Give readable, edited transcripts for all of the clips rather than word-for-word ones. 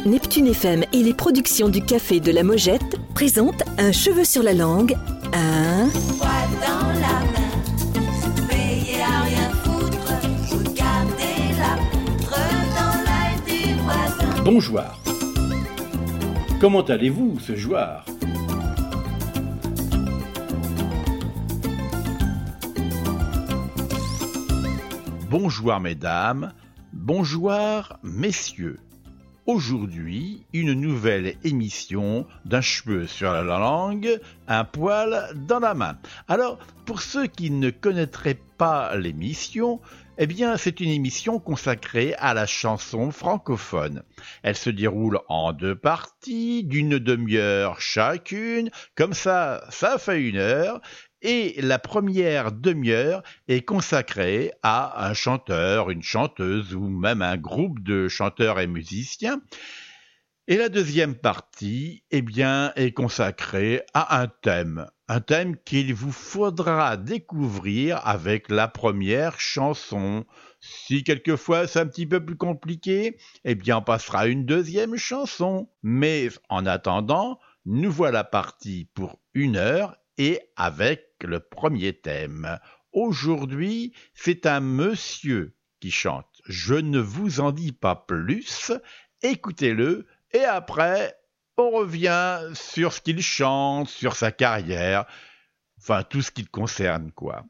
Neptune FM et les productions du Café de la Mojette présentent Un cheveu sur la langue, un... Poil dans la main, veillez à rien foutre, regardez la poutre dans l'œil du voisin. Bonjour. Comment allez-vous ce jour? Bonjour mesdames, bonjour messieurs. Aujourd'hui, une nouvelle émission d'un cheveu sur la langue, un poil dans la main. Alors, pour ceux qui ne connaîtraient pas l'émission, eh bien, c'est une émission consacrée à la chanson francophone. Elle se déroule en 2 parties, d'une demi-heure chacune, comme ça fait 1 heure. Et la première demi-heure est consacrée à un chanteur, une chanteuse ou même un groupe de chanteurs et musiciens. Et la deuxième partie, eh bien, est consacrée à un thème qu'il vous faudra découvrir avec la première chanson. Si quelquefois c'est un petit peu plus compliqué, eh bien, on passera à une deuxième chanson. Mais en attendant, nous voilà partis pour 1 heure et avec le premier thème. Aujourd'hui, c'est un monsieur qui chante. Je ne vous en dis pas plus, écoutez-le, et après, on revient sur ce qu'il chante, sur sa carrière, enfin tout ce qui le concerne, quoi.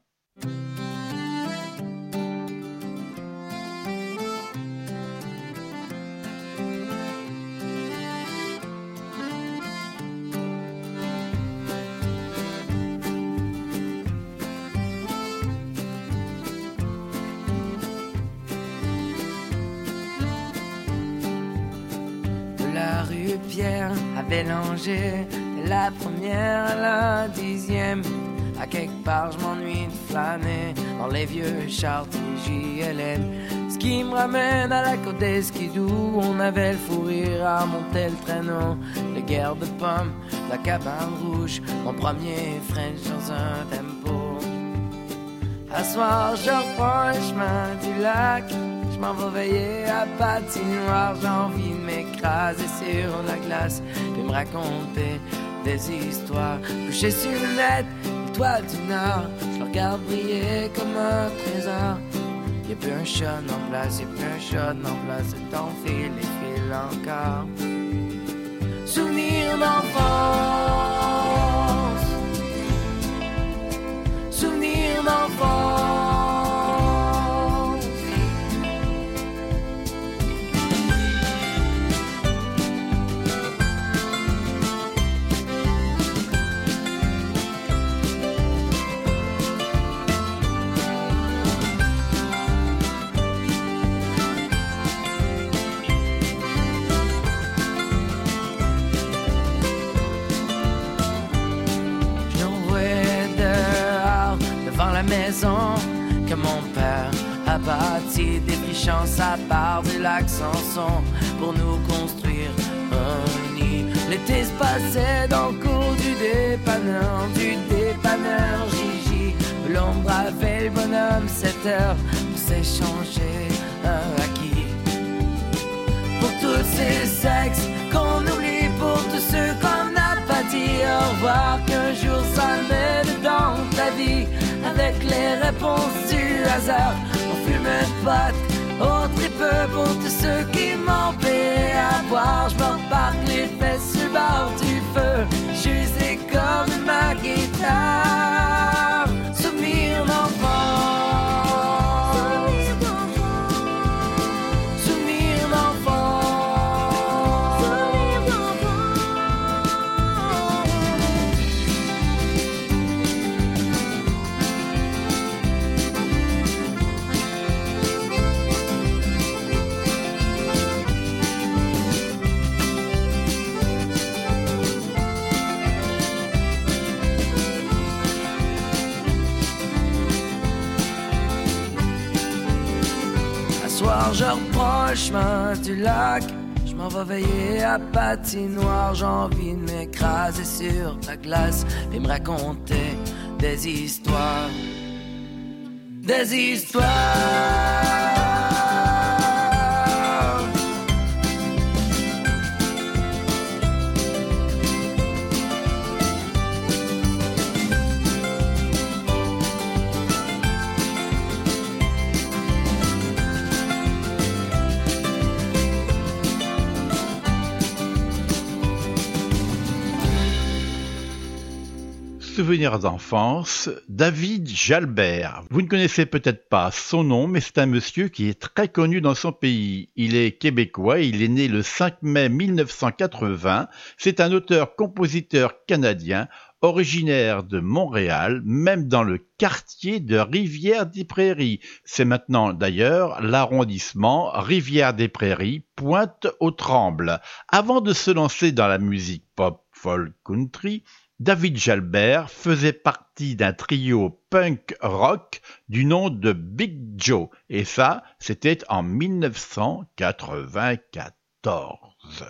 Pierre avait langé de la première à la 10e. À quelque part je m'ennuie de flâner dans les vieux chartres JLM. Ce qui me ramène à la côte des skidoo, on avait le fou rire à monter le traîneau. Les guerres de pommes, la cabane rouge, mon premier French dans un tempo. À soir je reprends le chemin du lac, je m'en vais veiller à patinoire, j'ai envie de m'écraser sur la glace, puis me raconter des histoires. Couché sur le net, l'étoile du Nord, je le regarde briller comme un trésor. Y'a plus un chat en place, y'a plus un chat en place, le temps file et file encore. Souvenir d'enfance, souvenir d'enfance. Maison que mon père a bâti, défrichant sa part de lac Samson pour nous construire un nid. L'été se passait dans le cours du dépanneur Gigi. L'ombre avait le bonhomme 7 heures pour s'échanger un acquis. Pour tous ces sexes qu'on oublie, pour tous ceux qu'on n'a pas dit au revoir, qu'un jour ça met dans ta vie. Avec les réponses du hasard, on fume un pot, au tripeux pour tous ceux qui m'empêchent à boire. Je me reparque les fesses sur le bord du feu, j'usais comme ma guitare. Souvenir d'enfance, souvenir d'enfance. Je reprends le chemin du lac, je m'en vais veiller à patinoire. J'ai envie de m'écraser sur la glace et me raconter des histoires. Des histoires. souvenirs d'enfance, David Jalbert. Vous ne connaissez peut-être pas son nom, mais c'est un monsieur qui est très connu dans son pays. Il est québécois, il est né le 5 mai 1980. C'est un auteur-compositeur canadien, originaire de Montréal, même dans le quartier de Rivière-des-Prairies. C'est maintenant d'ailleurs l'arrondissement Rivière-des-Prairies, Pointe-aux-Trembles. Avant de se lancer dans la musique pop, folk, country, David Jalbert faisait partie d'un trio punk rock du nom de Big Joe. Et ça, c'était en 1994.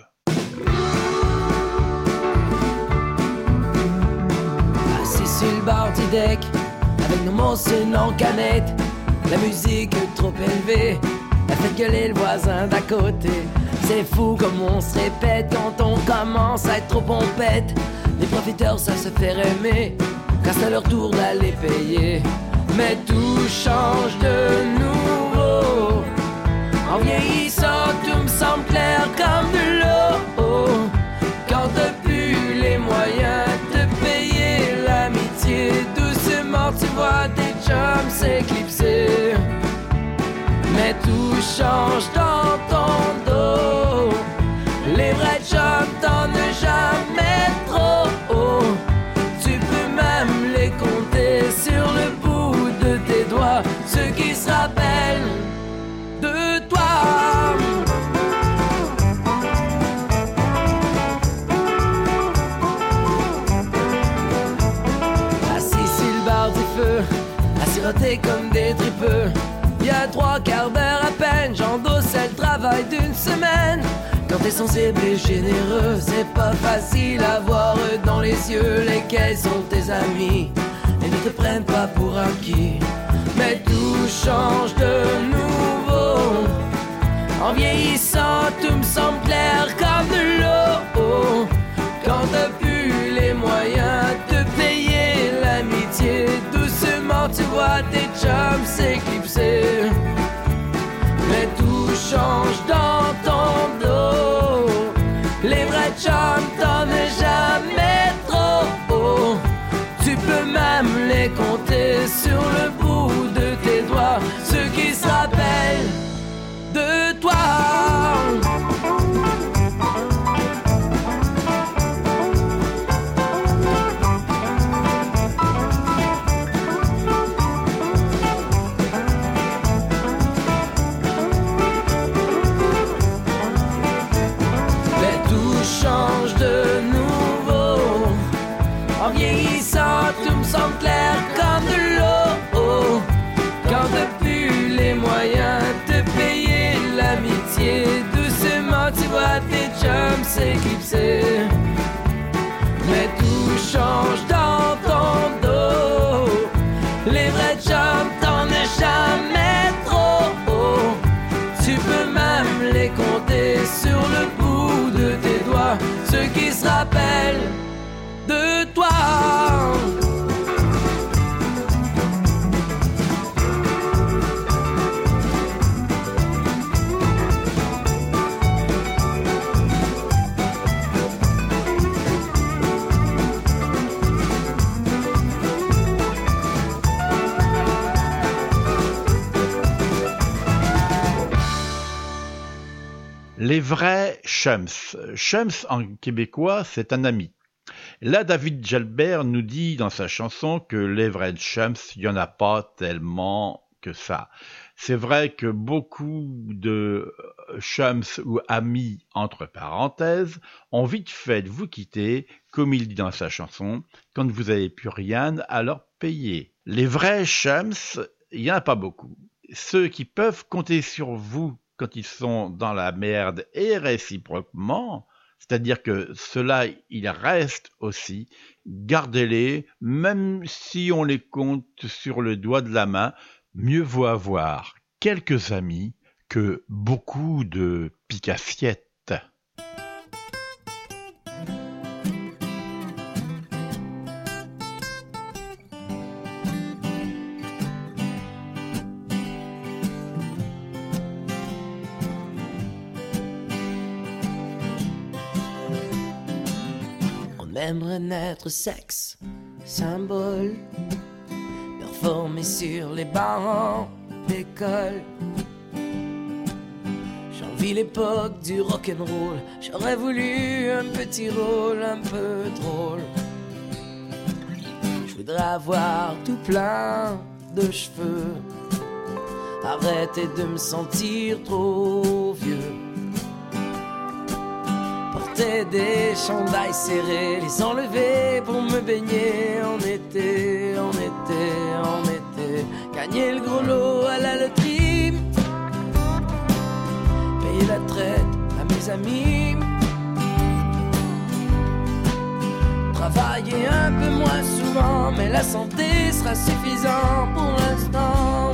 Assis sur le bord du deck, avec nos monstres en canette, la musique trop élevée, elle fait gueuler le voisin d'à côté. C'est fou comme on se répète quand on commence à être trop pompette. Les profiteurs savent se faire aimer quand c'est leur tour d'aller payer. Mais tout change de nouveau. En vieillissant, tout me semble clair comme de l'eau. Quand t'as plus les moyens de payer l'amitié, doucement tu vois tes chums s'éclipser. Mais tout change dans ton dos. Les vrais chums t'en as jamais trop. Tu peux même les compter sur le bout de tes doigts, ceux qui se rappellent de toi. Assis sur le bar du feu, à siroter comme des tripeux. Il y a 3 quarts d'heure à peine, j'endossais le travail d'une semaine. Quand t'es sensible et généreux, c'est pas facile à voir dans les yeux lesquels sont tes amis et ne te prennent pas pour acquis. Mais tout change de nouveau. En vieillissant, tout me semble clair comme de l'eau. Quand t'as plus les moyens de payer l'amitié, doucement tu vois tes chums s'éclipser. Mais tout change dans ton dos. Les vrais chums t'en as jamais trop. Tu peux même les compter sur le bout de tes doigts, ceux qui se rappellent de toi. Change de nouveau. En vieillissant, tout me semble clair comme de l'eau. Quand t'as plus les moyens de payer l'amitié, doucement tu vois tes chums s'éclipser. Mais tout change dans ton dos. Les vrais chums t'en as jamais trop. Tu peux même les compter sur le bout de tes doigts, ceux qui se rappellent de toi. Les vrais chums. Chums en québécois, c'est un ami. Là, David Jalbert nous dit dans sa chanson que les vrais chums, il n'y en a pas tellement que ça. C'est vrai que beaucoup de chums ou amis, entre parenthèses, ont vite fait de vous quitter, comme il dit dans sa chanson, quand vous n'avez plus rien à leur payer. Les vrais chums, il n'y en a pas beaucoup. Ceux qui peuvent compter sur vous quand ils sont dans la merde et réciproquement, c'est-à-dire que ceux-là, ils restent aussi, gardez-les, même si on les compte sur le doigt de la main, mieux vaut avoir quelques amis que beaucoup de pique-assiettes. Aimerait naître sexe symbole performé sur les bancs d'école. J'envie l'époque du rock'n'roll. J'aurais voulu un petit rôle un peu drôle. Je voudrais avoir tout plein de cheveux, arrêter de me sentir trop vieux, porter des chandails serrés, les enlever pour me baigner en été, en été, en été, gagner le gros lot à la loterie, payer la traite à mes amis, travailler un peu moins souvent, mais la santé sera suffisante pour l'instant.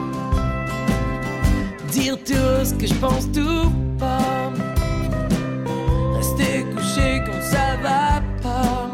Dire tout ce que je pense tout pas, rester couché quand ça va pas,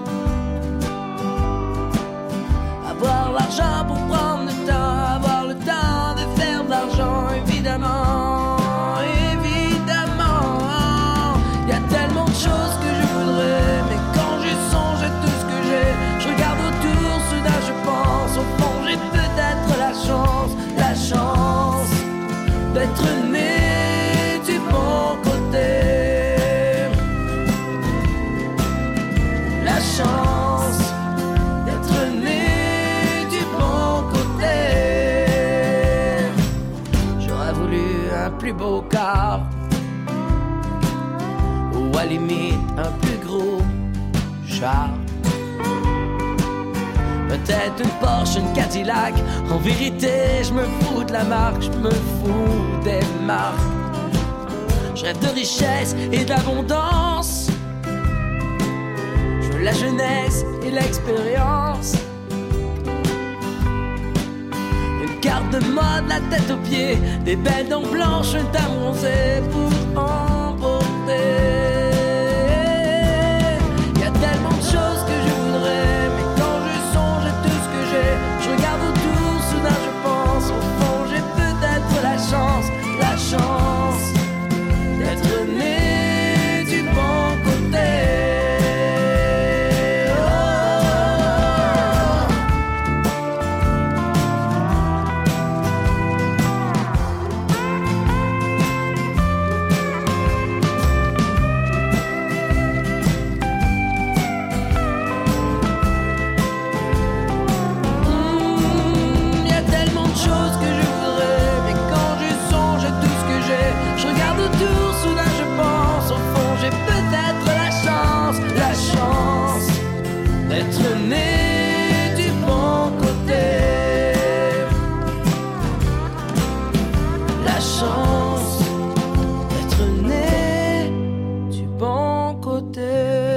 avoir l'argent pour prendre le temps, avoir le temps de faire de l'argent, évidemment, évidemment. Il y a tellement de choses que je voudrais, mais quand je songe à tout ce que j'ai, je regarde autour, soudain je pense, au fond j'ai peut-être la chance d'être né du bon côté. La chance d'être né du bon côté. J'aurais voulu un plus beau car, ou à la limite un plus gros char. Peut-être une Porsche, une Cadillac. En vérité, je me fous de la marque, je me fous des marques. Je rêve de richesse et d'abondance. Je veux la jeunesse et l'expérience. Une carte de mode, la tête aux pieds, des belles dents blanches, un teint bronzé pour emporter. Y a tellement de choses que je voudrais, mais quand je songe à tout ce que j'ai, je regarde autour, soudain je pense, au fond j'ai peut-être la chance d'être né du bon côté. D'être né du bon côté. La chance d'être né du bon côté.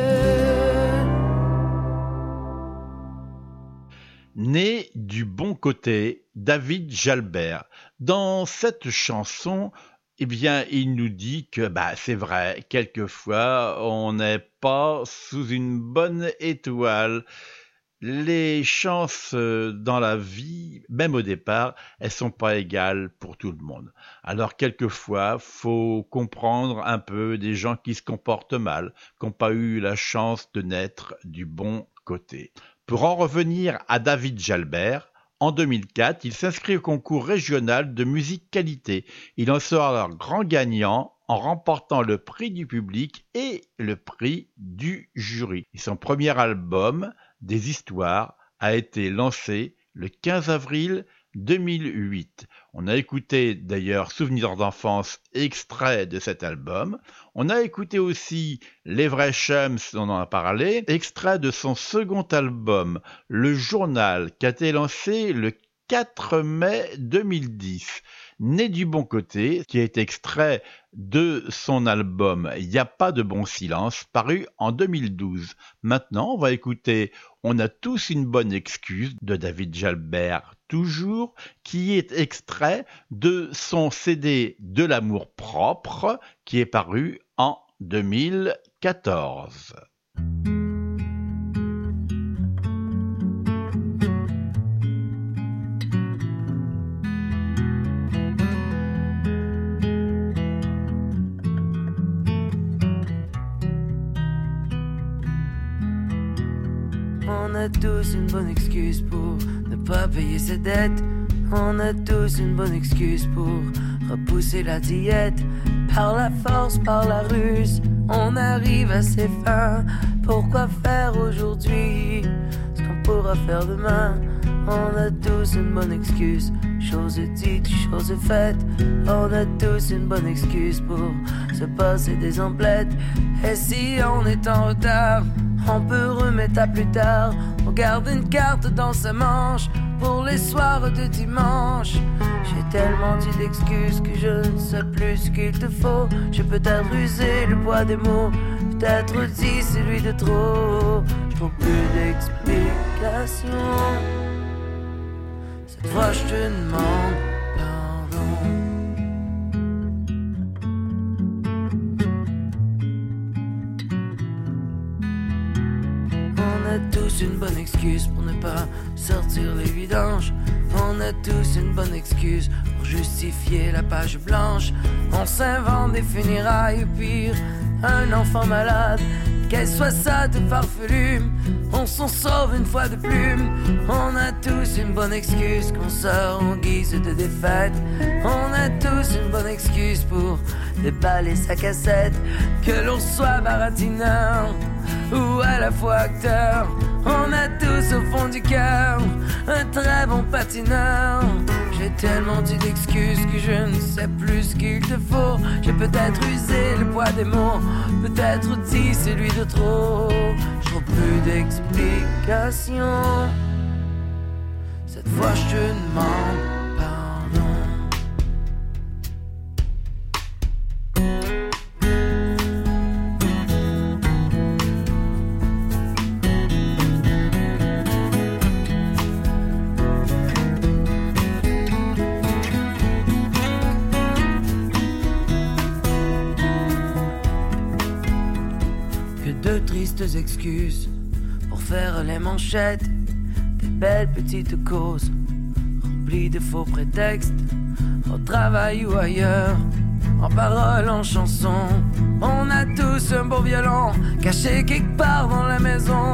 Né du bon côté, David Jalbert. Dans cette chanson, eh bien, il nous dit que, c'est vrai, quelquefois, on n'est pas sous une bonne étoile. Les chances dans la vie, même au départ, elles sont pas égales pour tout le monde. Alors, quelquefois, faut comprendre un peu des gens qui se comportent mal, qui n'ont pas eu la chance de naître du bon côté. Pour en revenir à David Jalbert, en 2004, il s'inscrit au concours régional de musique qualité. Il en sera alors grand gagnant en remportant le prix du public et le prix du jury. Et son premier album, Des Histoires, a été lancé le 15 avril 2008. On a écouté d'ailleurs Souvenirs d'enfance, extrait de cet album. On a écouté aussi Les Vrais Chums, dont on a parlé, extrait de son second album, Le Journal, qui a été lancé le 4 mai 2010. Né du bon côté, qui est extrait de son album Y a pas de bon silence, paru en 2012. Maintenant, on va écouter On a tous une bonne excuse de David Jalbert, toujours, qui est extrait de son CD De l'amour propre, qui est paru en 2014. On a tous une bonne excuse pour ne pas payer ses dettes. On a tous une bonne excuse pour repousser la diète. Par la force, par la ruse, on arrive à ses fins. Pourquoi faire aujourd'hui ce qu'on pourra faire demain? On a tous une bonne excuse, chose dite, chose faite. On a tous une bonne excuse pour se passer des emplettes. Et si on est en retard, on peut remettre à plus tard. On garde une carte dans sa manche pour les soirs de dimanche. J'ai tellement dit d'excuses que je ne sais plus ce qu'il te faut. J'ai peut-être usé le poids des mots, peut-être dit celui de trop. Je trouve plus d'explications. Cette fois je te demande pardon. On a tous une bonne excuse pour ne pas sortir les vidanges. On a tous une bonne excuse pour justifier la page blanche. On s'invente des funérailles, ou pire, un enfant malade. Qu'elle soit sade ou farfelue, on s'en sauve une fois de plus. On a tous une bonne excuse qu'on sort en guise de défaite. On a tous une bonne excuse pour déballer sa cassette. Que l'on soit baratineur ou à la fois acteur, on a tous au fond du cœur un très bon patineur. J'ai tellement dit d'excuses que je ne sais plus ce qu'il te faut. J'ai peut-être usé le poids des mots, peut-être dit celui de trop. Je trouve plus d'explications. Cette fois je te demande pardon. De tristes excuses pour faire les manchettes, des belles petites causes remplies de faux prétextes, au travail ou ailleurs, en paroles, en chansons. On a tous un beau violon caché quelque part dans la maison.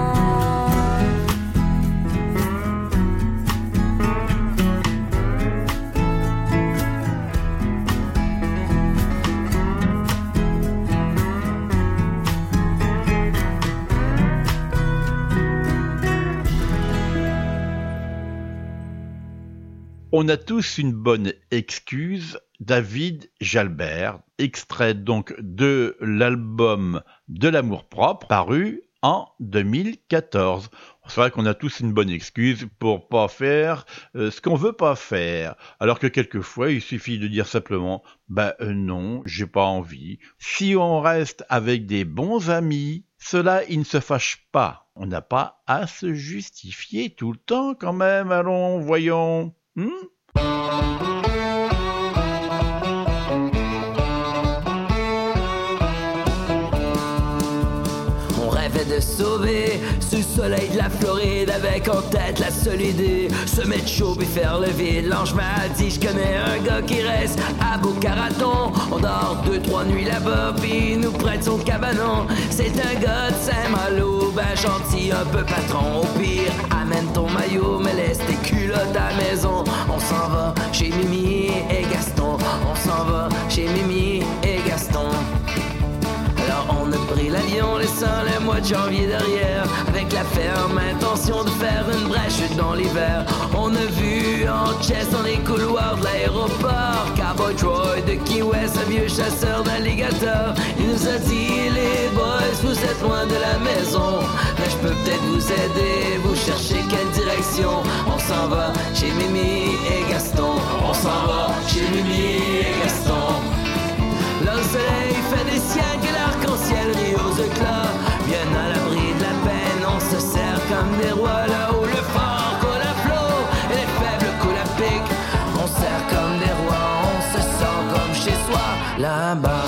On a tous une bonne excuse, David Jalbert, extrait donc de l'album De l'amour-propre, paru en 2014. C'est vrai qu'on a tous une bonne excuse pour pas faire ce qu'on veut pas faire, alors que quelquefois il suffit de dire simplement non, j'ai pas envie. Si on reste avec des bons amis, cela ils ne se fâchent pas. On n'a pas à se justifier tout le temps quand même, allons, voyons. On rêvait de sauver sous le soleil de la Floride, avec en tête la seule idée, se mettre chaud puis faire le vide. L'ange m'a dit je connais un gars qui reste à Boca Raton. On dort 2-3 nuits là-bas puis il nous prête son cabanon. C'est un gars de Saint-Malo, ben gentil, un peu patron. Au pire, amène ton maillot mais laisse tes culottes à la maison. On s'en va chez Mimi et Gaston. On s'en va chez Mimi et Gaston. Alors on a pris l'avion laissant le mois de janvier derrière, avec la ferme intention de faire une brèche dans l'hiver. On a vu en chest dans les couloirs de l'aéroport Cowboy Troy de Key West, un vieux chasseur d'alligators. Il nous a dit les boys vous êtes loin de la maison, mais je peux peut-être vous aider, vous cherchez quelle direction. On s'en va chez Mimi et Gaston. On s'en va chez Mimi et Gaston. Le soleil fait des siens que l'arc-en-ciel rit aux éclats. Bien à l'abri de la peine, on se serre comme des rois. Là où le fort coule à flot et les faibles coulent à pic, on serre comme des rois, on se sent comme chez soi là-bas.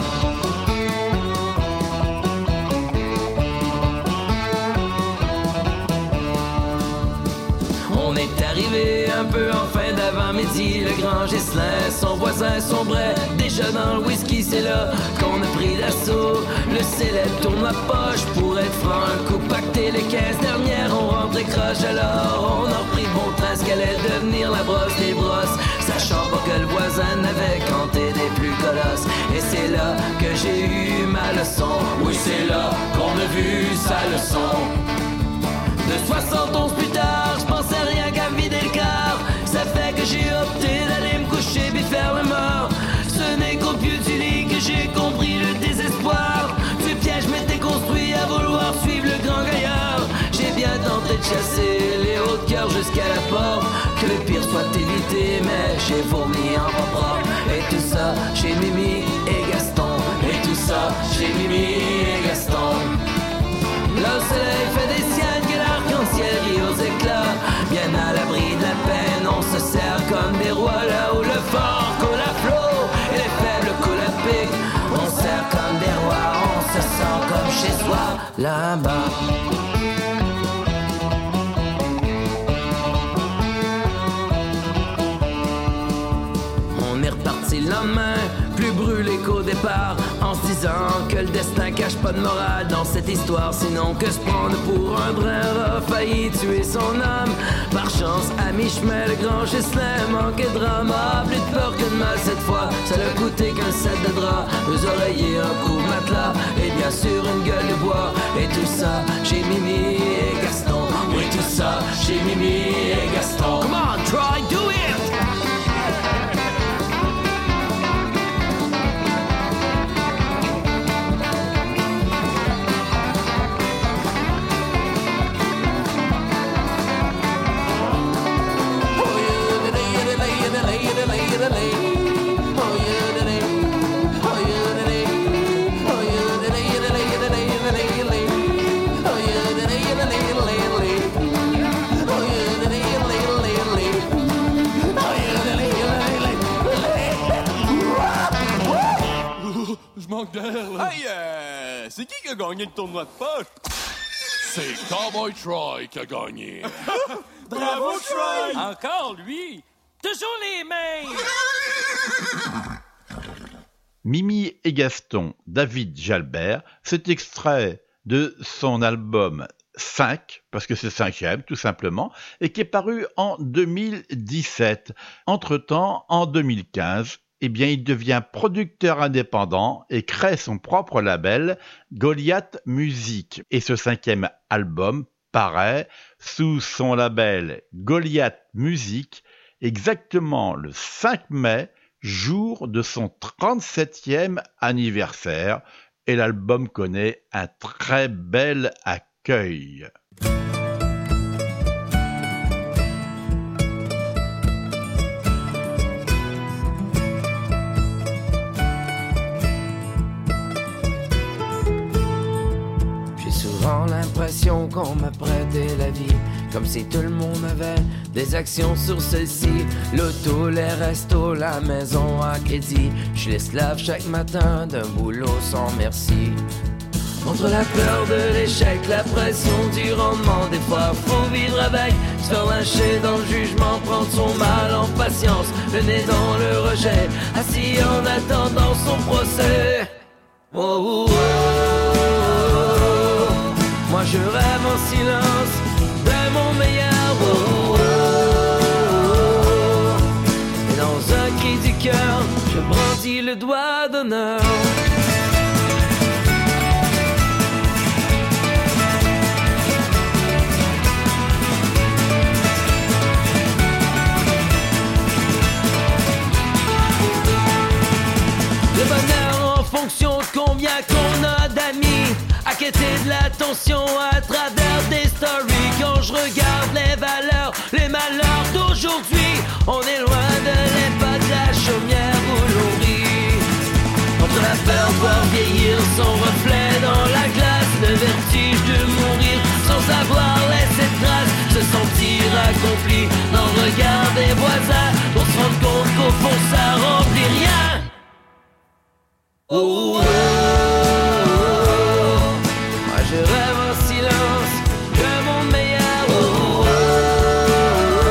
On On est arrivé un peu en fin d'avant-midi. Le grand Ghislain, son voisin sombrait déjà dans le whisky. C'est là qu'on a pris d'assaut. Le célèbre tourne ma poche pour être franc. Un coup pacté les 15 dernières, on rentrait croche. Alors on a repris bon train ce qu'allait devenir la brosse des brosses, sachant pas que le voisin n'avait compté des plus colosses. Et c'est là que j'ai eu ma leçon. Oui, c'est là qu'on a vu sa leçon. De 71 plus tard, je pensais rien qu'à vider le quart. Ça fait que j'ai opté d'aller me coucher puis faire le mort. Ce n'est qu'au pied du lit que j'ai compris le désespoir du piège m'était construit à vouloir suivre le grand gaillard. J'ai bien tenté de chasser les hauts de cœur jusqu'à la porte, que le pire soit évité, mais j'ai vomi en pas propre. Et tout ça chez Mimi et Gaston. Et tout ça chez Mimi et Gaston. Là le soleil fait des siennes, que l'arc-en-ciel rit aux éclats. Bien à l'abri de la peine, on se sert comme des rois. Là où le fort coule à flot et les faibles coulent à pic, on sert comme des rois, on se sent comme chez soi là-bas. On est reparti le lendemain, plus brûlé qu'au départ, en se disant que le destin cache pas de morale dans cette histoire, sinon que se prendre pour un brin a failli tuer son âme. Par chance, à mi-chemin, le grand Ghislain manquait de drame, a plus de peur que de mal cette fois. Ça l'a coûté qu'un set de drap, deux oreillers, un coup de matelas, et bien sûr une gueule de bois. Et tout ça chez Mimi et Gaston. Oui, tout ça chez Mimi et Gaston. Come on, try, do it! Je manque d'air, là. Hey, c'est qui a gagné le tournoi de poche? C'est Cowboy Troy qui a gagné. Bravo, Troy! Encore lui! Toujours les mêmes! Mimi et Gaston, David Jalbert, cet extrait de son album 5, parce que c'est 5e tout simplement, et qui est paru en 2017. Entre-temps, en 2015, eh bien, il devient producteur indépendant et crée son propre label, Goliath Music. Et ce 5e album paraît sous son label Goliath Music exactement le 5 mai, jour de son 37e anniversaire. Et l'album connaît un très bel accueil. L'impression qu'on m'a prêté la vie, comme si tout le monde avait des actions sur celle-ci. L'auto, les restos, la maison à crédit. Je l'esclave chaque matin d'un boulot sans merci. Entre la peur de l'échec, la pression du rendement, des fois faut vivre avec, se faire lâcher dans le jugement, prendre son mal en patience, le nez dans le rejet, assis en attendant son procès. Oh, oh, oh. Moi je rêve en silence de mon meilleur oh, oh, oh. Et dans un cri du cœur, je brandis le doigt d'honneur. Le bonheur en fonction de combien qu'on a d'amis, acquitter de l'attention à travers des stories. Quand je regarde les valeurs, les malheurs d'aujourd'hui, on est loin de l'époque de la chaumière où l'on rit. Entre la peur de voir vieillir son reflet dans la glace, le vertige de mourir sans avoir laissé de traces, se sentir accompli dans le regard des voisins, pour se rendre compte qu'au fond ça remplit rien. Oh, oh, oh. Moi je rêve en silence de mon meilleur oh, oh, oh.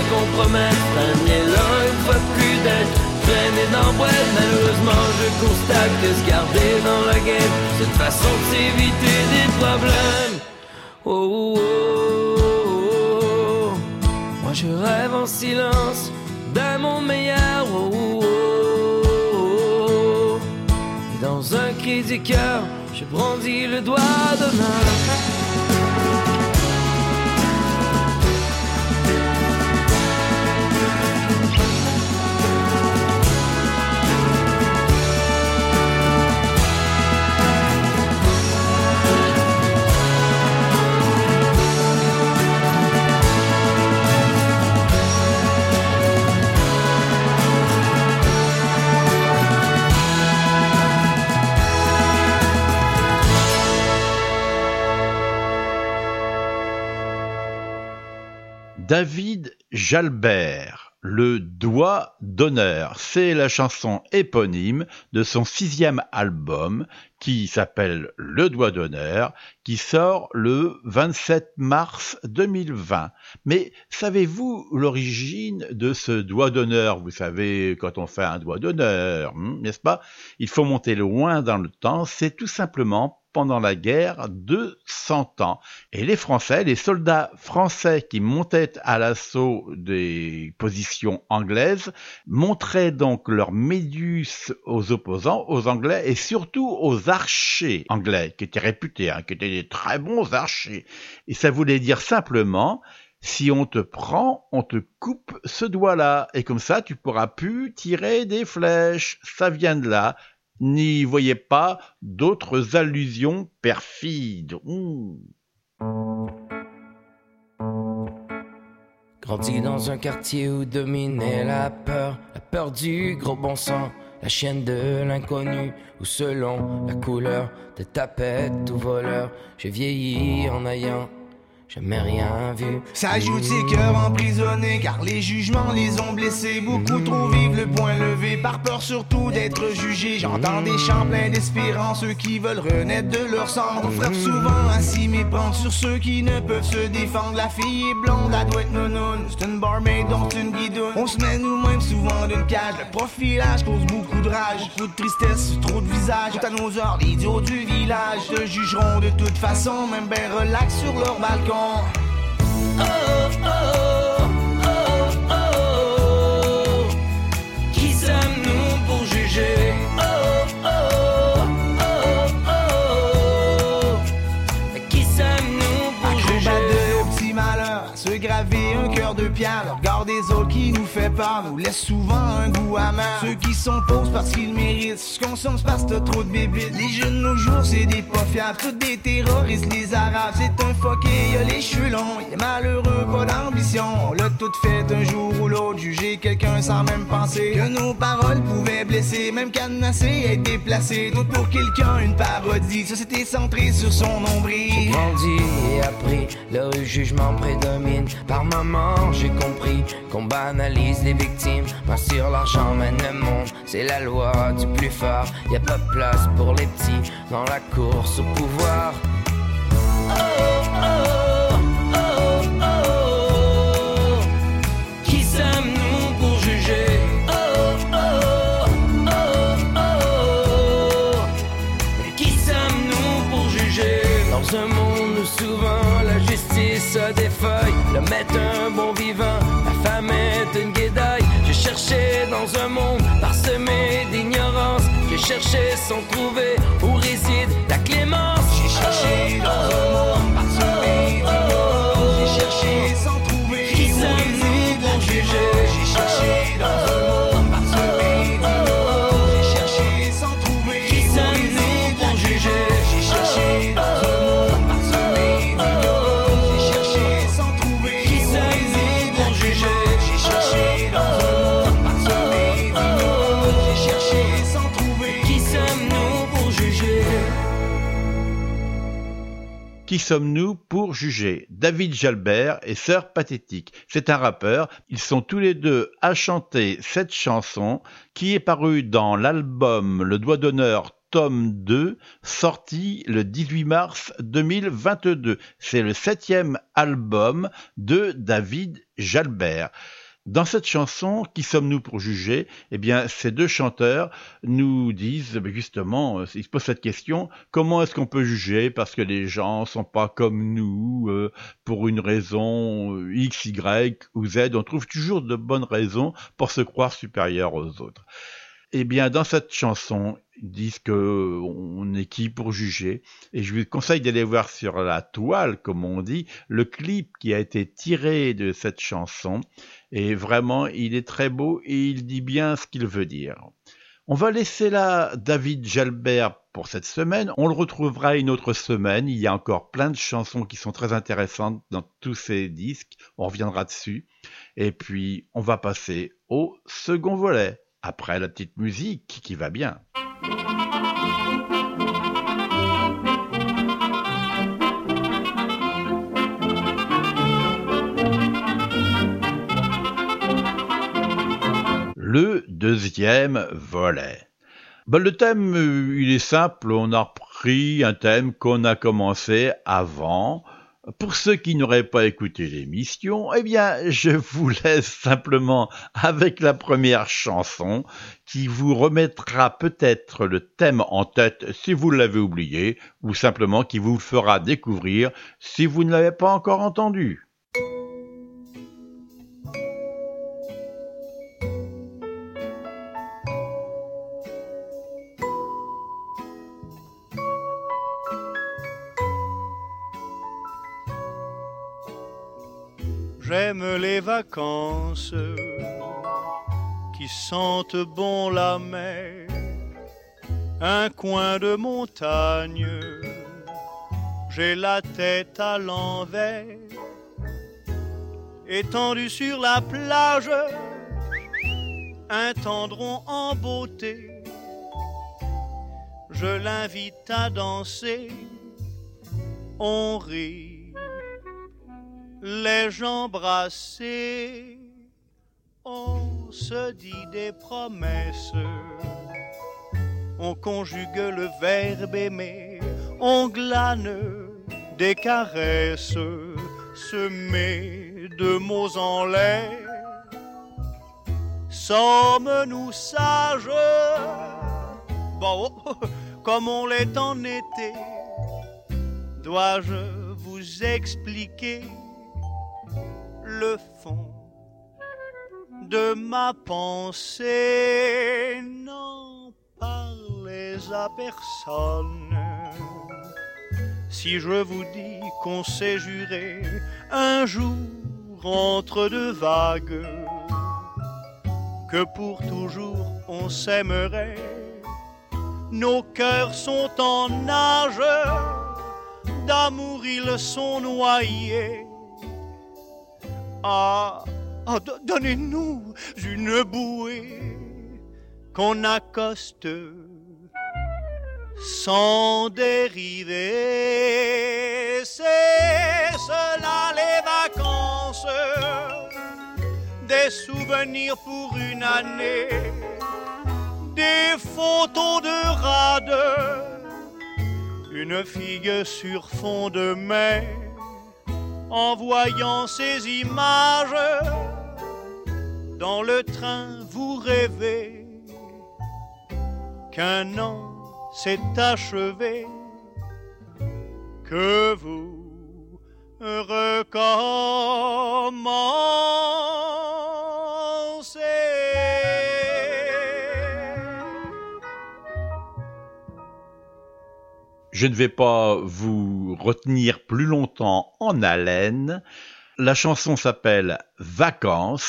compromettre. Prenez-la une fois de plus d'être traîné dans la boîte. Malheureusement je constate que se garder dans la game, c'est une façon de s'éviter des problèmes. Oh, oh, oh, oh. Moi je rêve en silence d'un monde meilleur. Oh, oh, oh, oh. Et dans un cri du cœur, je brandis le doigt d'honneur. David Jalbert, Le Doigt d'honneur, c'est la chanson éponyme de son 6e album qui s'appelle Le Doigt d'honneur, qui sort le 27 mars 2020. Mais savez-vous l'origine de ce doigt d'honneur? Vous savez, quand on fait un doigt d'honneur, n'est-ce pas? Il faut monter loin dans le temps, c'est tout simplement pendant la guerre de 100 ans. Et les Français, les soldats français qui montaient à l'assaut des positions anglaises, montraient donc leur médius aux opposants, aux Anglais, et surtout aux archers anglais, qui étaient réputés, qui étaient des très bons archers. Et ça voulait dire simplement, si on te prend, on te coupe ce doigt-là, et comme ça, tu pourras plus tirer des flèches. Ça vient de là. N'y voyez pas d'autres allusions perfides. Grandi dans un quartier où dominait la peur du gros bon sang, la chienne de l'inconnu, où selon la couleur de tapette ou voleur, j'ai vieilli en ayant jamais rien vu. Ça joue de ses cœurs emprisonnés, car les jugements les ont blessés. Beaucoup trop vivent le poing levé, par peur surtout d'être jugés. J'entends des chants pleins d'espérance, ceux qui veulent renaître de leur sang. On frappe souvent à s'y méprendre sur ceux qui ne peuvent se défendre. La fille est blonde, elle doit être nounoune, c'est une barmaid, donc c'est une guidoune. On se met nous-mêmes souvent d'une cage, le profilage cause beaucoup de rage. Beaucoup de tristesse, trop de visage, tout à nos heures, les idiots du village te jugeront de toute façon, même ben relax sur leur balcon. Oh, oh, oh, oh, oh. Qui sommes-nous pour juger? Oh, oh, oh, oh, oh. Qui sommes-nous pour juger? De petits malheurs, se graver un cœur de pierre. Le regard des autres qui nous fait peur nous laisse souvent un goût amer. Ceux qui sont fausses parce qu'ils méritent, ce qu'on somme c'est parce que t'as trop de bébites. Les jeunes nos jours c'est des pas fiables, tous des terroristes, les arabes. C'est un fucké, y'a les cheveux longs, il est malheureux, pas d'ambition. On l'a tout fait un jour ou l'autre, juger quelqu'un sans même penser que nos paroles pouvaient blesser, même cadenasser, être déplacé. Tout pour quelqu'un une parodie, société centrée sur son nombril. J'ai grandi et appris, le jugement prédomine. Par moments j'ai compris qu'on banalise les victimes. Pas sur l'argent mène le monde, c'est la loi du plus fort. Y'a pas de place pour les petits dans la course au pouvoir. Oh, oh, oh, oh, oh. Qui sommes-nous pour juger? Oh, oh, oh, oh, oh. Qui sommes-nous pour juger? Dans un monde où souvent la justice a des feuilles, l'homme est un bon vivant, la femme est une guédaille. J'ai cherché dans un monde parsemé d'ignorance, j'ai cherché sans trouver où réside la clémence. J'ai cherché dans un monde parsemé d'ignorance, j'ai cherché sans trouver Qui où sommes-nous réside la pour juger? clémence. J'ai cherché dans un monde parsemé d'ignorance, j'ai cherché sans trouver Qui où sommes-nous réside la pour juger? clémence. J'ai cherché dans un monde parsemé d'ignorance, j'ai cherché sans trouver Qui où sommes-nous réside la pour juger? clémence. J'ai cherché dans un monde parsemé d'ignorance, j'ai cherché sans trouver Qui sommes-nous pour juger? Qui sommes-nous pour juger? David Jalbert et Sœur Pathétique. C'est un rappeur. Ils sont tous les deux à chanter cette chanson qui est parue dans l'album Le Doigt d'honneur tome 2, sorti le 18 mars 2022. C'est le 7e album de David Jalbert. Dans cette chanson, Qui sommes-nous pour juger ? Eh bien, ces deux chanteurs nous disent, justement, ils se posent cette question, comment est-ce qu'on peut juger parce que les gens sont pas comme nous, pour une raison X, Y ou Z. On trouve toujours de bonnes raisons pour se croire supérieur aux autres. Eh bien, dans cette chanson, ils disent qu'on est qui pour juger. Et je vous conseille d'aller voir sur la toile, comme on dit, le clip qui a été tiré de cette chanson. Et vraiment, il est très beau et il dit bien ce qu'il veut dire. On va laisser là David Jalbert pour cette semaine. On le retrouvera une autre semaine. Il y a encore plein de chansons qui sont très intéressantes dans tous ces disques. On reviendra dessus. Et puis, on va passer au second volet. Après la petite musique qui va bien. Le deuxième volet. Le thème, il est simple. On a repris un thème qu'on a commencé avant. Pour ceux qui n'auraient pas écouté l'émission, eh bien, je vous laisse simplement avec la première chanson qui vous remettra peut-être le thème en tête si vous l'avez oublié ou simplement qui vous le fera découvrir si vous ne l'avez pas encore entendu. J'aime les vacances qui sentent bon la mer, un coin de montagne, j'ai la tête à l'envers, étendu sur la plage, un tendron en beauté, je l'invite à danser, on rit. Les gens brassés, on se dit des promesses, on conjugue le verbe aimer, on glane des caresses, se met de mots en l'air. Sommes-nous sages, bon, comme on l'est en été, dois-je vous expliquer le fond de ma pensée? N'en parlez à personne. Si je vous dis qu'on s'est juré un jour entre deux vagues que pour toujours on s'aimerait, nos cœurs sont en nage, d'amour ils sont noyés. Donnez-nous une bouée qu'on accoste sans dériver. C'est cela les vacances, des souvenirs pour une année, des photos de rade, une fille sur fond de mer. En voyant ces images, dans le train vous rêvez qu'un an s'est achevé, que vous recommencez. Je ne vais pas vous retenir plus longtemps en haleine. La chanson s'appelle « Vacances »,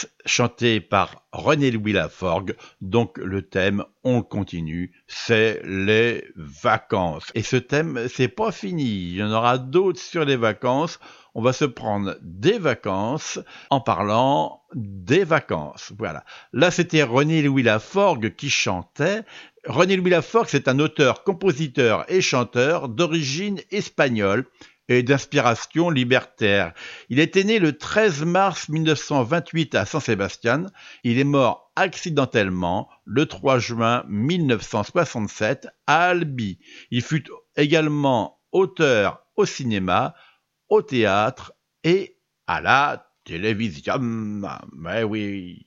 chantée par René-Louis Laforgue. Donc le thème, on continue, c'est les vacances. Et ce thème, c'est pas fini. Il y en aura d'autres sur les vacances. On va se prendre des vacances en parlant des vacances. Voilà. Là, c'était René-Louis Laforgue qui chantait. René-Louis Laforgue, c'est un auteur, compositeur et chanteur d'origine espagnole et d'inspiration libertaire. Il était né le 13 mars 1928 à San Sebastián. Il est mort accidentellement le 3 juin 1967 à Albi. Il fut également auteur au cinéma, au théâtre et à la télévision. Mais oui.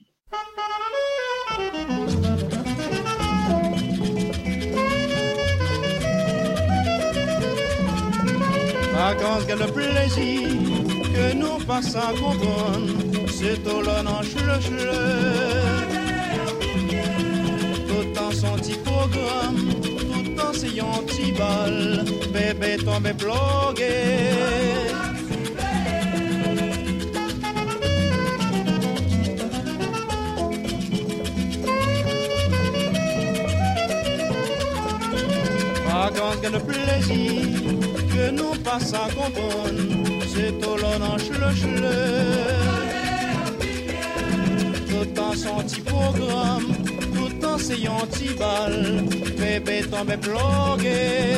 Vacances que le plaisir que nous passons à comprendre, c'est au long chle. Tout en son petit programme, tout en s'ayant petit bal, bébé tombé blogué. Vacances que le plaisir que nous passons à comprendre, c'est au long chle. Tout en son petit programme, tout en s'ayant petit bal, bébé tombé blogué.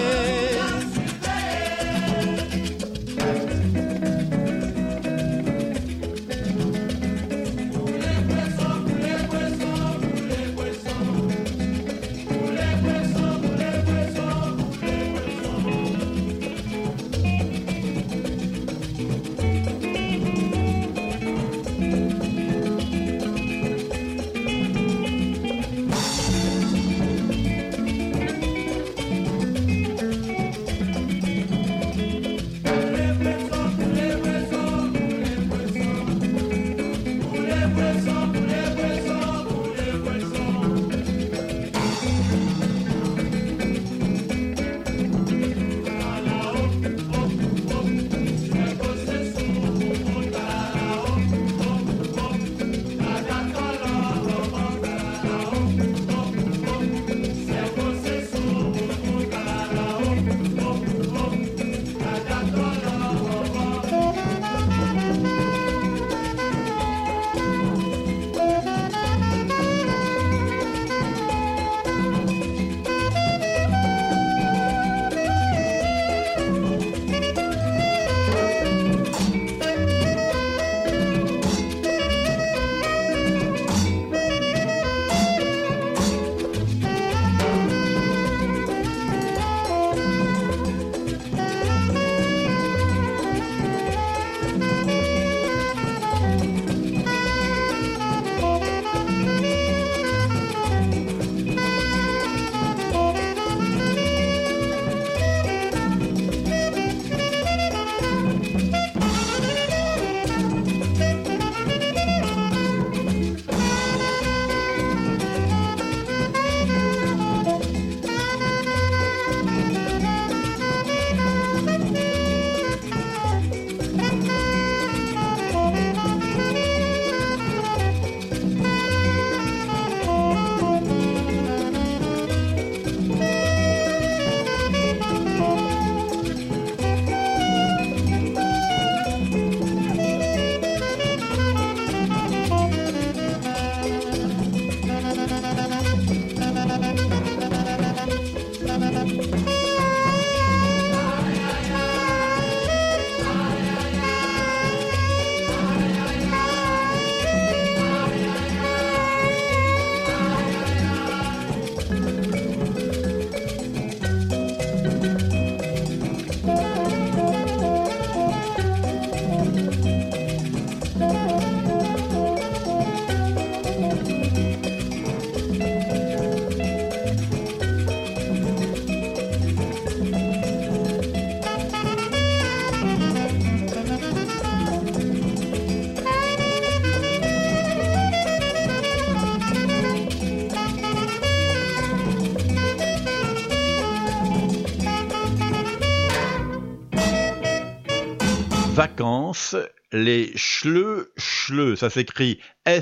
Vacances, les Schleu, ça s'écrit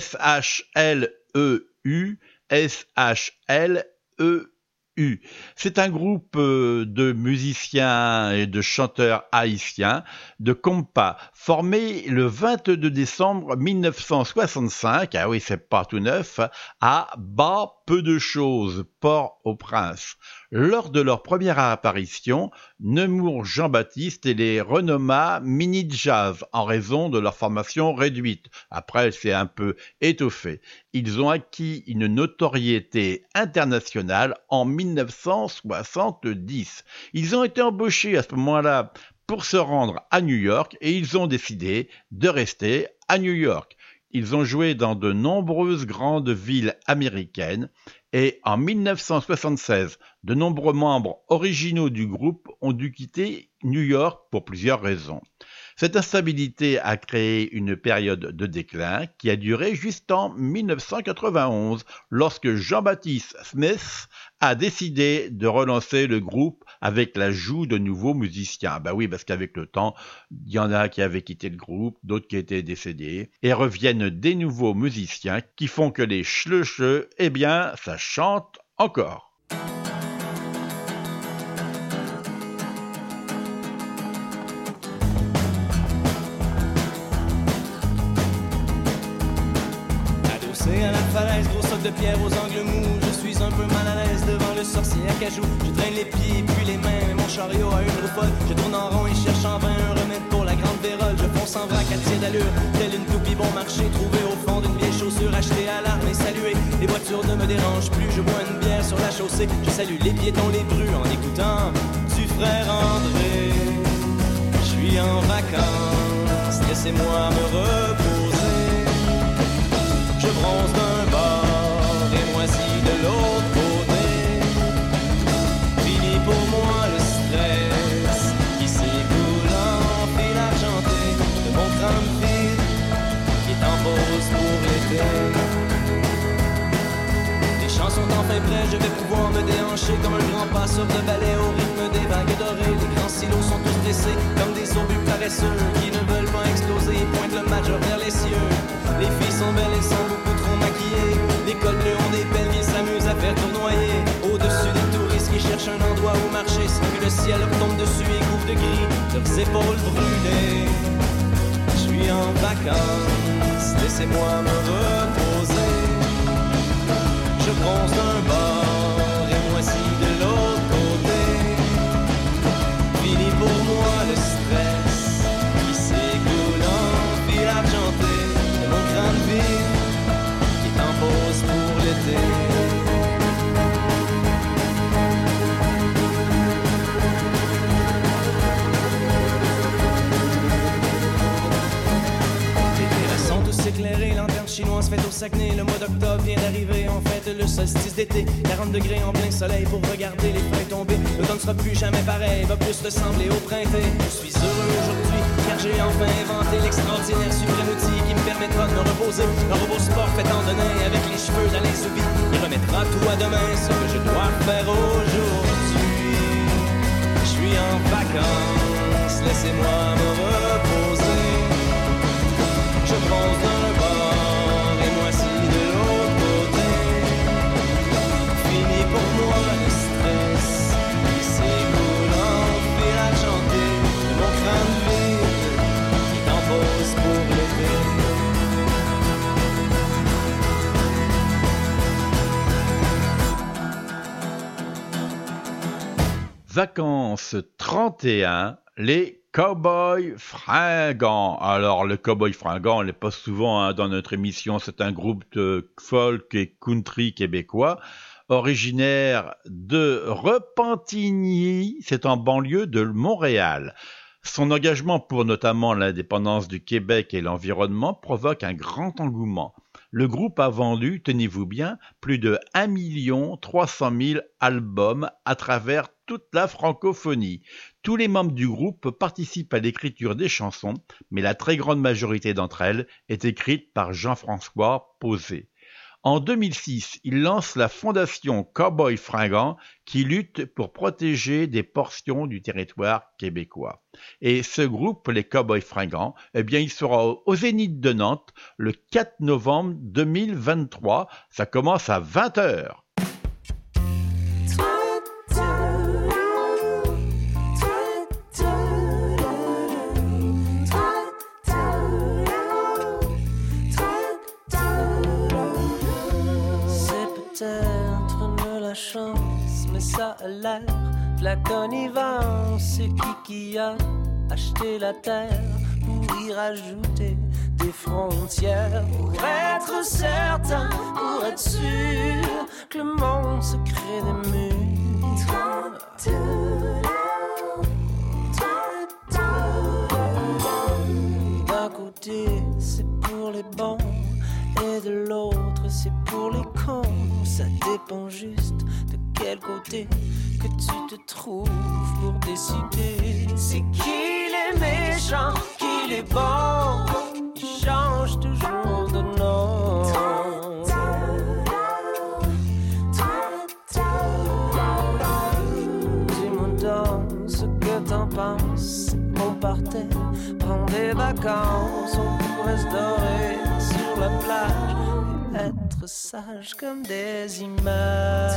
S-H-L-E-U, S-H-L-E-U. C'est un groupe de musiciens et de chanteurs haïtiens de compas formé le 22 décembre 1965, ah oui c'est pas tout neuf, à Bas-Peu-de-Choses, Port-au-Prince. Lors de leur première apparition, Nemours Jean-Baptiste et les renomma Mini Jazz en raison de leur formation réduite. Après, elle s'est un peu étoffée. Ils ont acquis une notoriété internationale en 1970. Ils ont été embauchés à ce moment-là pour se rendre à New York et ils ont décidé de rester à New York. Ils ont joué dans de nombreuses grandes villes américaines et en 1976, de nombreux membres originaux du groupe ont dû quitter New York pour plusieurs raisons. Cette instabilité a créé une période de déclin qui a duré jusqu'en 1991 lorsque Jean-Baptiste Smith a décidé de relancer le groupe avec l'ajout de nouveaux musiciens. Ben oui, parce qu'avec le temps, il y en a qui avaient quitté le groupe, d'autres qui étaient décédés, et reviennent des nouveaux musiciens qui font que les Schleuche, eh bien, ça chante encore. Adossé à la falaise, gros soc de pierre aux angles mous, je suis un peu mal à l'aise devant le sorcier à cajou. Je traîne les pieds puis les mains, mais mon chariot a une roue folle. Je tourne en rond et cherche en vain un remède pour la grande vérole. Je fonce en vrac à tir d'allure, telle une toupie bon marché, trouvée au fond d'une vieille chaussure achetée à l'arme et saluée. Les voitures ne me dérangent plus, je bois une bière sur la chaussée. Je salue les piétons, les brus en écoutant du frère André. Je suis en vacances, laissez-moi me reposer. Je bronze d'un bord et moisis de l'autre côté. Fini pour moi le stress qui s'écoule en fil argenté de mon crâne vide qui est en pause pour l'été. Les chants sont enfin prêts, je vais pouvoir me déhancher comme un grand passeur de balai au rythme des vagues dorées. Les grands silos sont tous dressés comme des obus paresseux qui ne veulent pas exploser et pointent le majeur vers les cieux. Les filles sont belles, elles sont beaucoup trop maquillées. Les cols ont des pelles, ils s'amusent à faire tournoyer au-dessus des touristes qui cherchent un endroit où marcher sans que le ciel leur tombe dessus et couvre de gris leurs épaules brûlées. Je suis en vacances, laissez-moi me reposer. Je bronze d'un bord et moisis de l'autre côté. Fini pour moi le stress qui s'écoule en fil argenté de mon crâne vide qui est en pause pour l'été. Éclairé, lanterne chinoise faite au Saguenay. Le mois d'octobre vient d'arriver, en fait le solstice d'été. 40 degrés en plein soleil pour regarder les feuilles tomber. L'automne sera plus jamais pareil, va plus ressembler au printemps. Je suis heureux aujourd'hui car j'ai enfin inventé l'extraordinaire suprême outil qui me permettra de me reposer. Un robot sport fait en donner avec les cheveux d'Alain Soubi. Il remettra tout à demain, ce que je dois faire aujourd'hui. Je suis en vacances, laissez-moi me reposer. Je bronze d'un bord et moisis de l'autre côté. Fini pour moi le stress qui s'écoule en fil argenté de mon crâne vide qui t'en pose pour l'été. Vacances 31, les Cowboys Fringants. Alors, le Cowboy Fringant, on les passe souvent dans notre émission. C'est un groupe de folk et country québécois, originaire de Repentigny, c'est en banlieue de Montréal. Son engagement pour notamment l'indépendance du Québec et l'environnement provoque un grand engouement. Le groupe a vendu, tenez-vous bien, plus de 1 300 000 albums à travers toute la francophonie. Tous les membres du groupe participent à l'écriture des chansons, mais la très grande majorité d'entre elles est écrite par Jean-François Posé. En 2006, il lance la fondation Cowboy Fringant qui lutte pour protéger des portions du territoire québécois. Et ce groupe, les Cowboys Fringants, eh bien, il sera au Zénith de Nantes le 4 novembre 2023. Ça commence à 20h. ça a l'air de la connivence. C'est qui a acheté la terre pour y rajouter des frontières, pour être certain, pour être sûr que le monde se crée des murs. D'un côté, c'est pour les bons, et de l'autre, c'est pour les cons. Ça dépend juste de quel côté que tu te trouves pour décider. C'est qui les méchants, qui les bons. Ils changent toujours de nom. Dis-moi donc ce que t'en penses. On partait prendre des vacances, on pourrait se dorer sur la plage et être sage comme des images.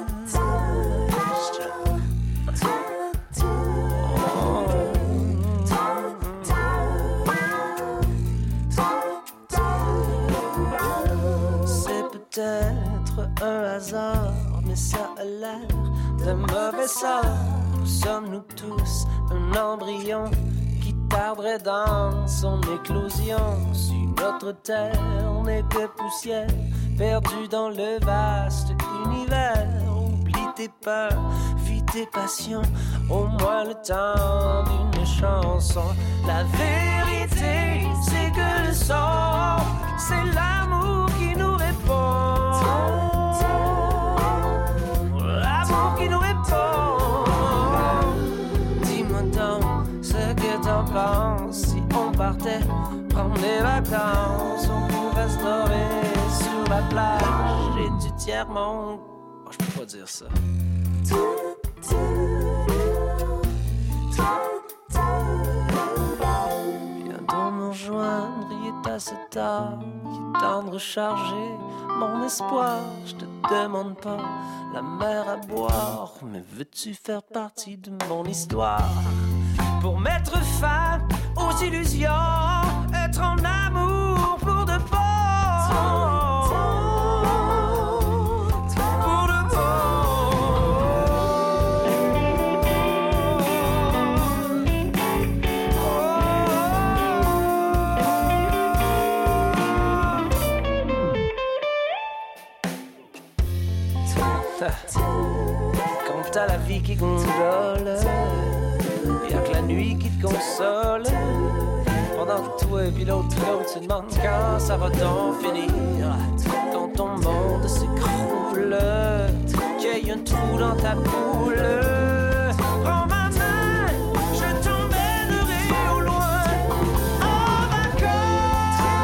C'est peut-être un hasard, mais ça a l'air de mauvais sort. Sommes-nous tous un embryon qui tarderait dans son éclosion? Si notre terre n'est que poussière, perdue dans le vaste univers. Oublie tes peurs, vis tes passions, au moins le temps d'une chanson. La vérité, c'est que le son, c'est l'amour qui nous répond. L'amour qui nous répond. Dis-moi donc ce que t'en penses. Si on partait prendre des vacances, on pourrait se dorer sur la plage et du tiers-monde. Oh, je peux pas dire ça. Viens donc me rejoindre, il est assez tard. Il est temps de recharger mon espoir. Je te demande pas la mer à boire, mais veux-tu faire partie de mon histoire? Pour mettre fin aux illusions, être en amour pour de bon. Pour de Quand t'as la vie qui gondole, y'a que la nuit qui te console. Pendant que toi et puis l'autre se demandent quand ça va donc finir. Quand ton monde s'écroule, qu'il y a un trou dans ta boule. Prends ma main, je t'emmènerai au loin, en vacances.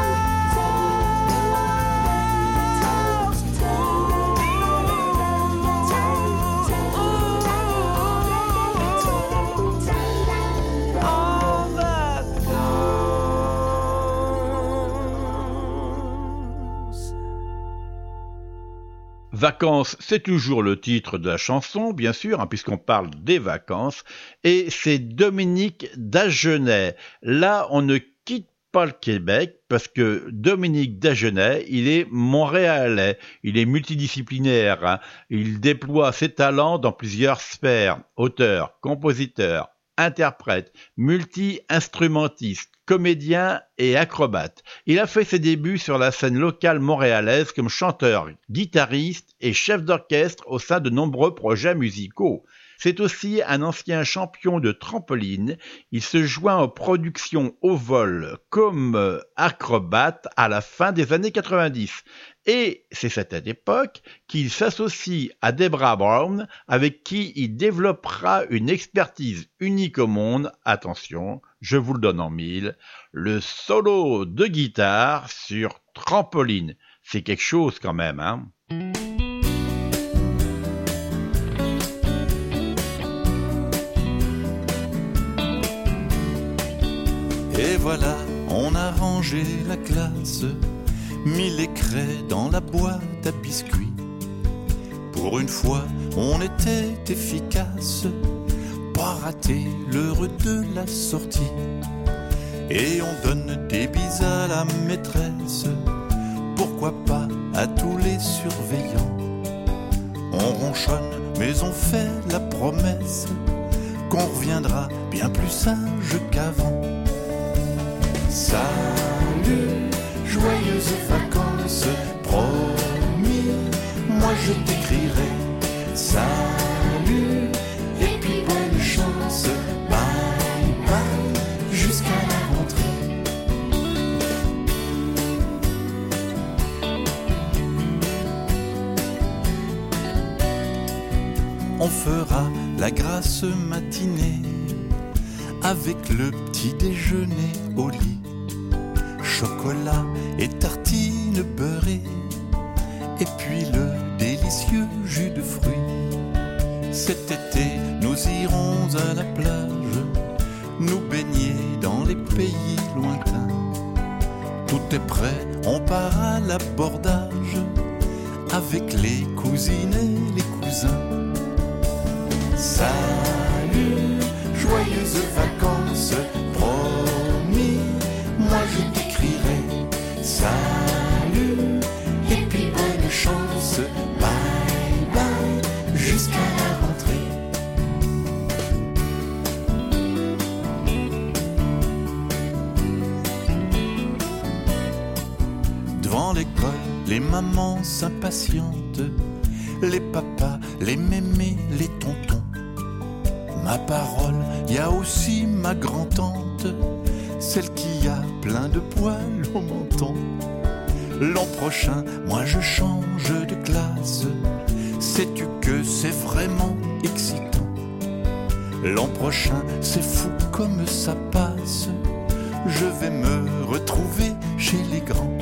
Vacances, c'est toujours le titre de la chanson, bien sûr, hein, puisqu'on parle des vacances, et c'est Dominique Dagenet. Là, on ne quitte pas le Québec, parce que Dominique Dagenet, il est montréalais, il est multidisciplinaire, hein. Il déploie ses talents dans plusieurs sphères, auteur, compositeur, interprète, multi-instrumentiste, comédien et acrobate. Il a fait ses débuts sur la scène locale montréalaise comme chanteur, guitariste et chef d'orchestre au sein de nombreux projets musicaux. C'est aussi un ancien champion de trampoline. Il se joint aux productions au vol comme acrobate à la fin des années 90. Et c'est à cette époque qu'il s'associe à Debra Brown, avec qui il développera une expertise unique au monde. Attention, je vous le donne en mille, le solo de guitare sur trampoline. C'est quelque chose quand même, hein? Et voilà, on a rangé la classe, mis les craies dans la boîte à biscuits. Pour une fois, on était efficace, pas raté l'heure de la sortie. Et on donne des bises à la maîtresse, pourquoi pas à tous les surveillants. On ronchonne mais on fait la promesse qu'on reviendra bien plus sage qu'avant. Salut, joyeuses vacances, promis, moi je t'écrirai. Salut, et puis bonne chance, bye bye, jusqu'à la rentrée. On fera la grasse matinée avec le petit déjeuner au lit. Chocolat et tartines beurrées, et puis le délicieux jus de fruits. Cet été, nous irons à la plage, nous baigner dans les pays lointains. Tout est prêt, on part à l'abordage, avec les cousines et les cousins. Salut, joyeuses vacances, promis, moi je t'écrirai. Salut, et puis bonne chance, bye bye, jusqu'à la rentrée. Devant l'école, les mamans s'impatientent, les papas, les mémés, les tontons. Ma parole, y a aussi ma grand-tante, celle qui a plein de poils au menton. L'an prochain, moi je change de classe, sais-tu que c'est vraiment excitant? L'an prochain, c'est fou comme ça passe, je vais me retrouver chez les grands.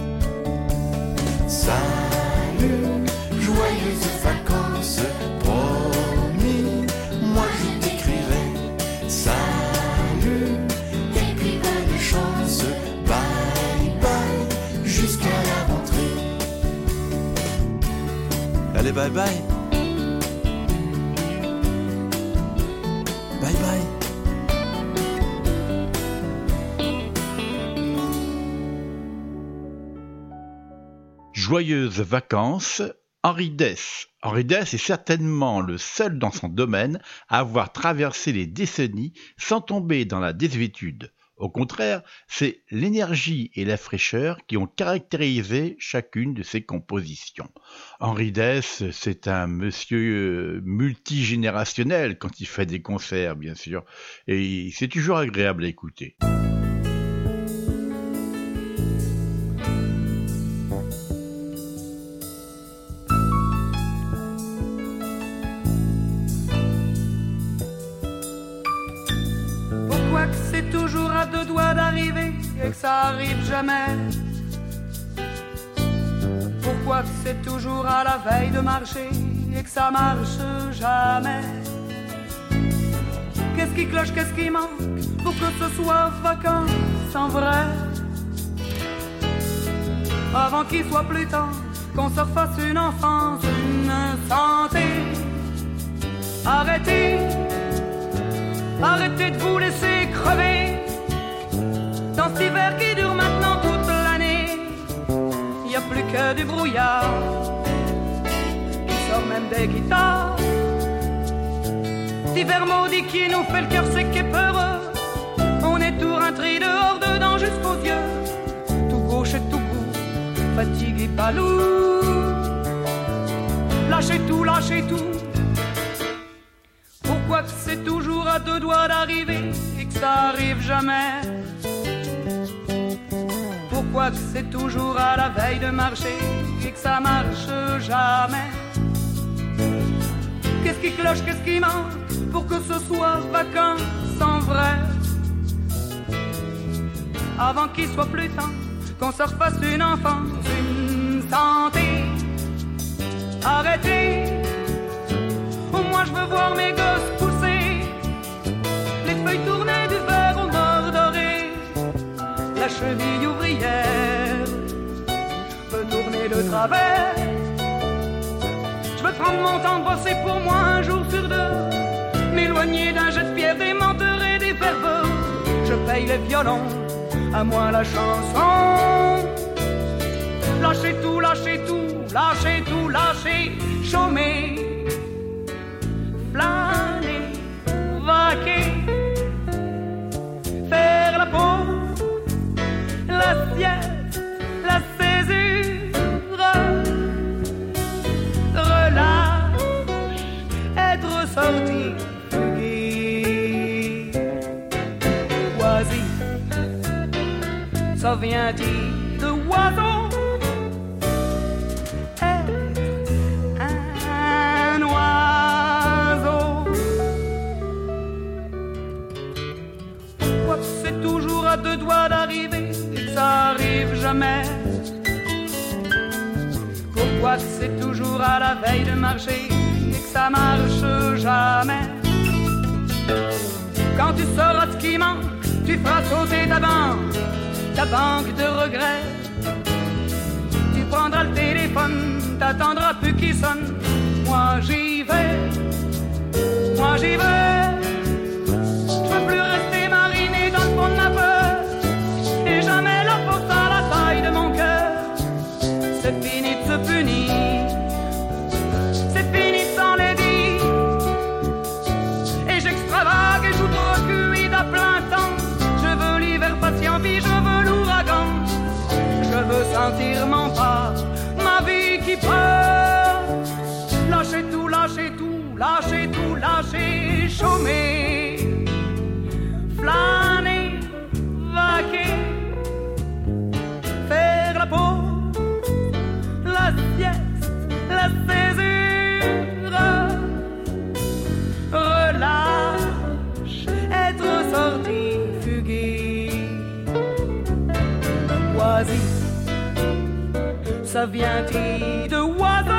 Salut, joyeuses vacances, promis, moi je salut, et puis bonne chance, bye bye, jusqu'à la rentrée. Allez, bye bye. Bye bye. Joyeuses vacances, Henri Dess. Henri Dess est certainement le seul dans son domaine à avoir traversé les décennies sans tomber dans la désuétude. Au contraire, c'est l'énergie et la fraîcheur qui ont caractérisé chacune de ses compositions. Henri Dess, c'est un monsieur multigénérationnel quand il fait des concerts, bien sûr, et c'est toujours agréable à écouter. C'est toujours à deux doigts d'arriver et que ça arrive jamais? Pourquoi c'est toujours à la veille de marcher et que ça marche jamais? Qu'est-ce qui cloche, qu'est-ce qui manque pour que ce soit vacances en vrai? Avant qu'il soit plus temps qu'on se refasse une enfance, une santé. Arrêtez de vous laisser crever dans cet hiver qui dure maintenant toute l'année. Y a plus que du brouillard qui sort même des guitares. Cet hiver maudit qui nous fait le cœur sec et peureux. On est tout rentré dehors, dedans jusqu'aux yeux, tout gauche et tout goût, fatigué, pas lourd. Lâchez tout, lâchez tout. Pourquoi que c'est toujours à deux doigts d'arriver et que ça arrive jamais? Pourquoi que c'est toujours à la veille de marcher et que ça marche jamais? Qu'est-ce qui cloche, qu'est-ce qui manque pour que ce soit vacances en vrai? Avant qu'il soit plus temps qu'on se refasse une enfance, une santé. Arrêtez, au moins je veux voir mes gosses pousser, les feuilles tournées du verre au bord doré, la cheville ouvrière, je veux tourner de travers. Je veux prendre mon temps de bosser pour moi un jour sur deux, m'éloigner d'un jet de pierre, des menteurs et des ferveurs. Je paye les violons, à moi la chanson. Lâchez tout, lâchez tout, lâchez tout, lâchez, chômer. flâner, vaquer, faire la pause, la sieste, la césure, relâche, être sorti, fuguer, oisif, ça vient-il de oiseau? À deux doigts d'arriver et que ça arrive jamais. Pourquoi que c'est toujours à la veille de marcher et que ça marche jamais? Quand tu sauras ce qui manque, tu feras sauter ta banque de regrets. Tu prendras le téléphone, t'attendras plus qu'il sonne. Moi j'y vais, moi j'y vais. Je veux plus rester mariné dans le fond de ma peur. Jamais la force à la taille de mon cœur. C'est fini de se punir, c'est fini de s'en les dire. Et j'extravague et j'outrecuis d'à plein temps. Je veux l'hiver patient, puis je veux l'ouragan. Je veux sentir mon pas, ma vie qui part. Lâcher tout, lâcher tout, lâcher tout, lâcher, chômer, flâner, vaquer, faire la pause, la sieste, la césure, relâche, être sorti, fuguer, oisif, ça vient-il de oiseau?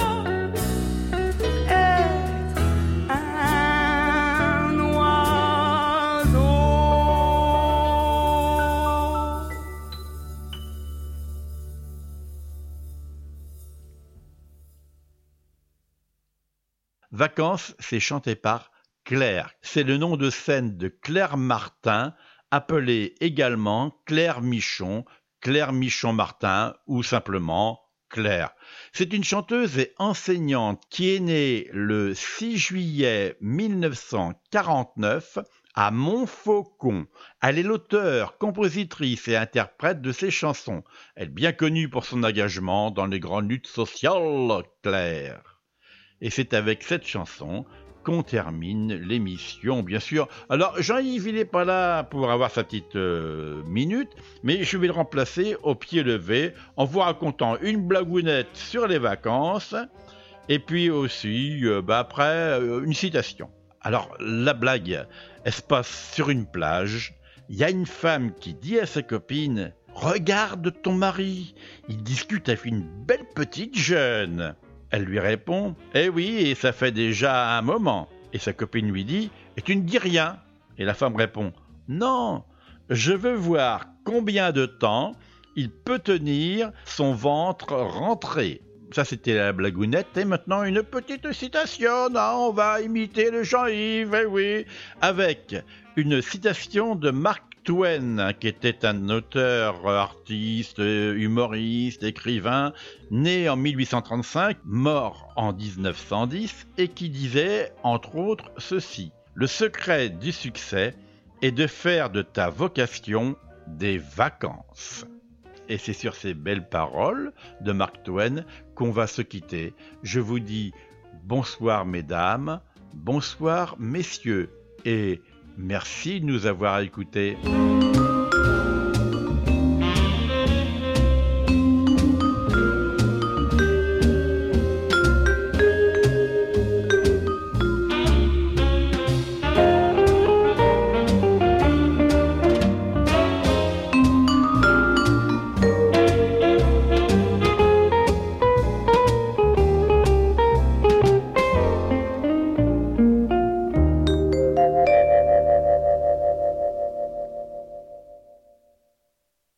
Vacances, c'est chanté par Claire. C'est le nom de scène de Claire Martin, appelée également Claire Michon Martin ou simplement Claire. C'est une chanteuse et enseignante qui est née le 6 juillet 1949 à Montfaucon. Elle est l'auteure, compositrice et interprète de ses chansons. Elle est bien connue pour son engagement dans les grandes luttes sociales, Claire. Et c'est avec cette chanson qu'on termine l'émission, bien sûr. Alors, Jean-Yves, il n'est pas là pour avoir sa petite minute, mais je vais le remplacer au pied levé en vous racontant une blagounette sur les vacances et puis aussi, après, une citation. Alors, la blague, elle se passe sur une plage. Il y a une femme qui dit à sa copine « Regarde ton mari, il discute avec une belle petite jeune ». Elle lui répond « Eh oui, et ça fait déjà un moment ». Et sa copine lui dit « Et tu ne dis rien ?» Et la femme répond « Non, je veux voir combien de temps il peut tenir son ventre rentré. » Ça, c'était la blagounette. Et maintenant, une petite citation. Non, on va imiter le Jean-Yves, eh oui, avec une citation de Mark Twain, qui était un auteur, artiste, humoriste, écrivain, né en 1835, mort en 1910, et qui disait, entre autres, ceci. « Le secret du succès est de faire de ta vocation des vacances. » Et c'est sur ces belles paroles de Mark Twain qu'on va se quitter. Je vous dis bonsoir mesdames, bonsoir messieurs, et merci de nous avoir écoutés.